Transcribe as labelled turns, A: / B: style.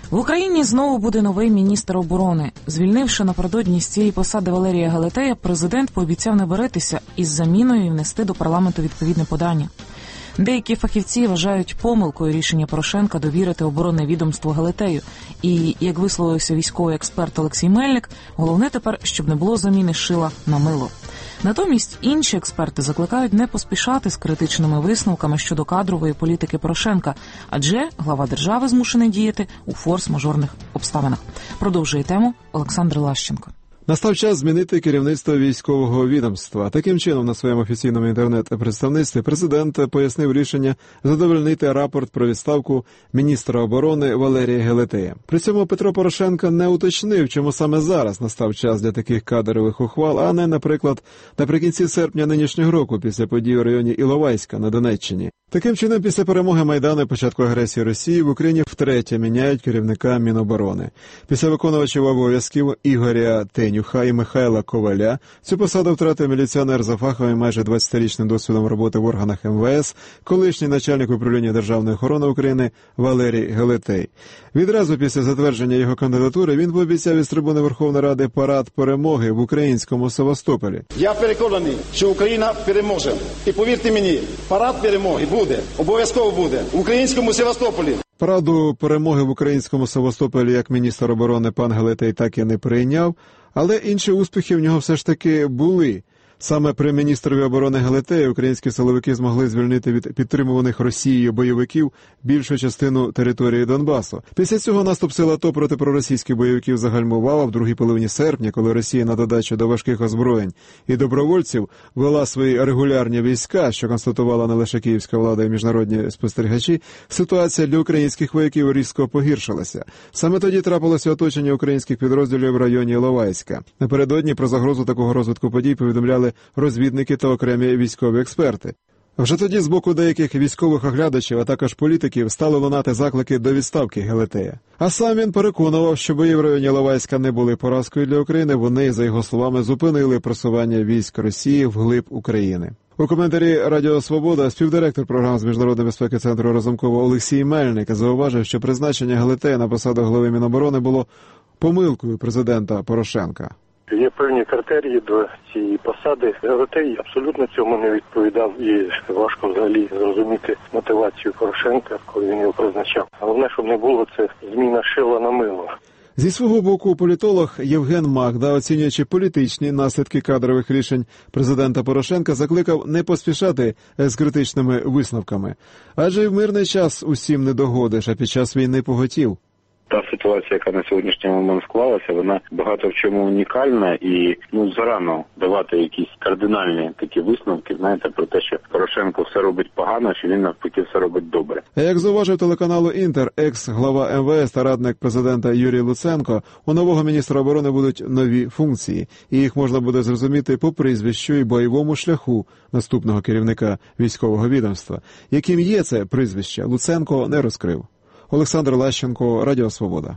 A: В Україні знову буде новий міністр оборони. Звільнивши напередодні з цієї посади Валерія Гелетея, президент пообіцяв не баритися із заміною і внести до парламенту відповідне подання. Деякі фахівці вважають помилкою рішення Порошенка довірити оборонне відомство Гелетею. І, як висловився військовий експерт Олексій Мельник, головне тепер, щоб не було заміни шила на мило. Натомість інші експерти закликають не поспішати з критичними висновками щодо кадрової політики Порошенка, адже глава держави змушений діяти у форс-мажорних обставинах. Продовжує тему Олександр Лащенко.
B: Настав час змінити керівництво військового відомства. Таким чином, на своєму офіційному інтернет-представництві президент пояснив рішення задовольнити рапорт про відставку міністра оборони Валерія Гелетея. При цьому Петро Порошенко не уточнив, чому саме зараз настав час для таких кадрових ухвал, а не, наприклад, наприкінці серпня нинішнього року, після подій у районі Іловайська на Донеччині. Таким чином, після перемоги Майдану і початку агресії Росії в Україні втретє міняють керівника Міноборони. Після виконувачів обов'язків Ігоря Тенюха і Михайла Коваля цю посаду втратив міліціонер за фаховим майже 20-річним досвідом роботи в органах МВС, колишній начальник управління Державної охорони України Валерій Гелетей. Відразу після затвердження його кандидатури він пообіцяв із трибуни Верховної Ради парад перемоги в українському Севастополі.
C: Я переконаний, що Україна переможе. І повірте мені, парад перемоги буде, обов'язково буде, в українському Севастополі.
B: Параду перемоги в українському Севастополі як міністр оборони пан Гелетей так і не прийняв, але інші успіхи в нього все ж таки були. Саме при міністрові оборони Гелетея українські силовики змогли звільнити від підтримуваних Росією бойовиків більшу частину території Донбасу. Після цього наступ сил АТО проти проросійських бойовиків загальмував, а в другій половині серпня, коли Росія на додачу до важких озброєнь і добровольців вела свої регулярні війська, що констатувала не лише київська влада і міжнародні спостерігачі, ситуація для українських вояків різко погіршилася. Саме тоді трапилося оточення українських підрозділів в районі Іловайська. Напередодні про загрозу такого розвитку подій повідомляли розвідники та окремі військові експерти. Вже тоді з боку деяких військових оглядачів, а також політиків, стали лунати заклики до відставки Гелетея. А сам він переконував, що бої в районі Іловайська не були поразкою для України, вони, за його словами, зупинили просування військ Росії вглиб України. У коментарі Радіо Свобода співдиректор програм з міжнародної безпеки Центру Разумкова Олексій Мельник зауважив, що призначення Гелетея на посаду голови Міноборони було помилкою президента Порошенка.
D: Є певні критерії до цієї посади. Гелетей абсолютно цьому не відповідав і важко взагалі зрозуміти мотивацію Порошенка, коли він його призначав. Головне, щоб не було це зміна шила на мило.
B: Зі свого боку, політолог Євген Магда, оцінюючи політичні наслідки кадрових рішень президента Порошенка, закликав не поспішати з критичними висновками. Адже й в мирний час усім не догодиш, а під час війни поготів.
E: Та ситуація, яка на сьогоднішній момент склалася, вона багато в чому унікальна і зарано давати якісь кардинальні такі висновки, знаєте, про те, що Порошенко все робить погано, що він навпаки все робить добре.
B: А як зауважив телеканалу «Інтер» екс-глава МВС та радник президента Юрій Луценко, у нового міністра оборони будуть нові функції, і їх можна буде зрозуміти по прізвищу і бойовому шляху наступного керівника військового відомства. Яким є це прізвище, Луценко не розкрив. Олександр Лащенко, Радіо Свобода.